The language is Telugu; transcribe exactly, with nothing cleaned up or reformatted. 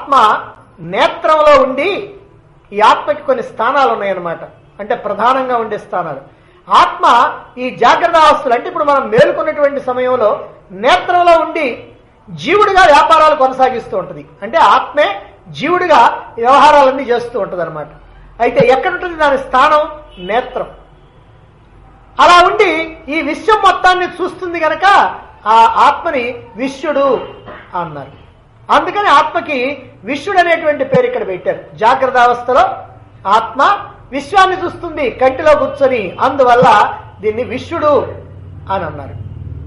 ఆత్మ నేత్రంలో ఉండి, ఈ ఆత్మకి కొన్ని స్థానాలు ఉన్నాయన్నమాట, అంటే ప్రధానంగా ఉండే స్థానాలు. ఆత్మ ఈ జాగ్రత్త అవస్థలు అంటే ఇప్పుడు మనం మేలుకున్నటువంటి సమయంలో నేత్రంలో ఉండి జీవుడిగా వ్యాపారాలు కొనసాగిస్తూ ఉంటుంది. అంటే ఆత్మే జీవుడిగా వ్యవహారాలన్నీ చేస్తూ ఉంటుంది అనమాట. అయితే ఎక్కడుంటుంది దాని స్థానం? నేత్రం. అలా ఉండి ఈ విశ్వం మొత్తాన్ని చూస్తుంది గనక ఆ ఆత్మని విశ్వడు అన్నారు. అందుకని ఆత్మకి విశ్వడు అనేటువంటి పేరు ఇక్కడ పెట్టారు. జాగ్రత్త అవస్థలో ఆత్మ విశ్వాన్ని చూస్తుంది కంటిలో కూర్చొని, అందువల్ల దీన్ని విశ్వడు అని అన్నారు.